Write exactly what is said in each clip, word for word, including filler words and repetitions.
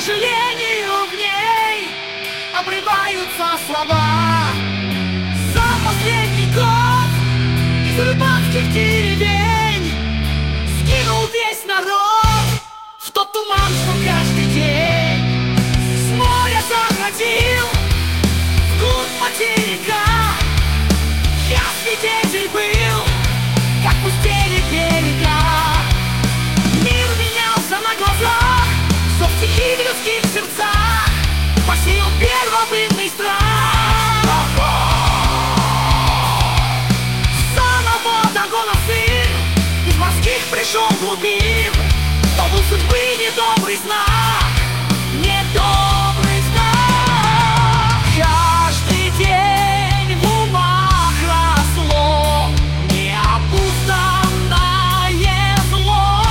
сожалению, в ней обрываются слова. За последний год из рыбацких деревень скинул весь народ в тот туман, что каждый день с моря заходил в глубь материка. Я свидетель был, как пустели берега. Мир менялся на глазах, что в тихих людских сердцах посеял первобытный страх. Заново догона сын из морских пришел глубин, то был судьбы недобрый знак, недобрый знак. Каждый день в умах росло необузданное зло.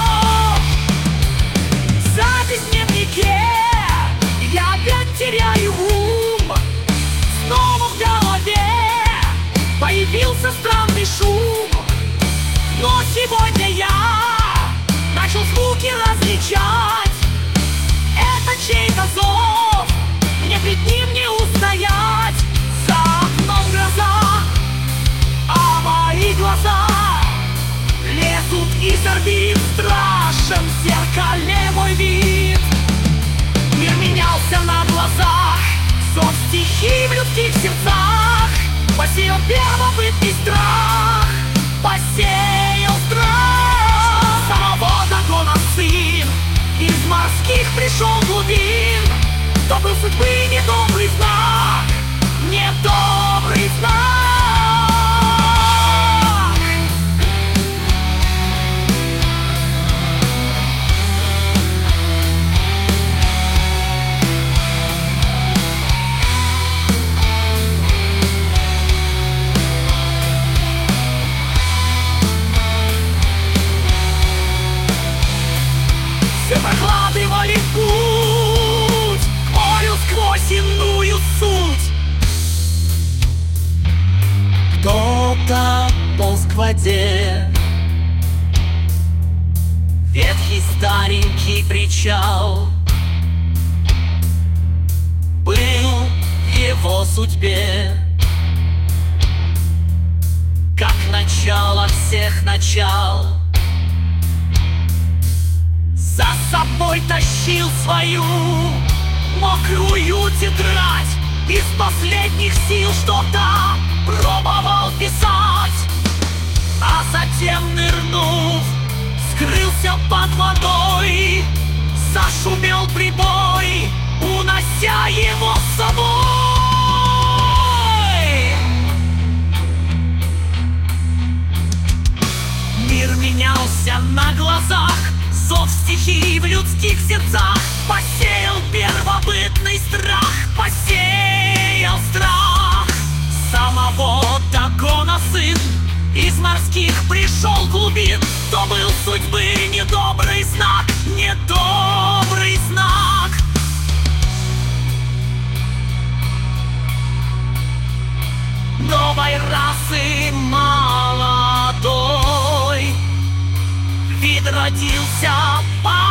Запись в дневнике, я опять теряю ум. Снова в голове появился странный шум. Но сегодня я начал звуки различать. Это чей-то зов, мне пред ним не устоять. За окном гроза, а мои глаза лезут из орбит. Страшен в зеркале мой вид. Мир менялся на глазах, зов стихий в людских сердцах посеял первобытный страх, посеял страх. Самого догона сын из морских пришел глубин, то был судьбы недобрый знак, недобрый знак. Все прокладывали путь к морю сквозь иную суть. Кто-то полз к воде, ветхий старенький причал был в его судьбе, как начало всех начал. За собой тащил свою мокрую тетрадь, из последних сил что-то пробовал писать, а затем, нырнув, скрылся под водой. Зашумел прибой, унося его с собой. Мир менялся на глазах, зов стихий в людских сердцах посеял первобытный страх, посеял страх. Самого догона сын из морских пришел глубин, то был судьбы недобрый знак, недобрый знак. Новой расы молодой вид родился.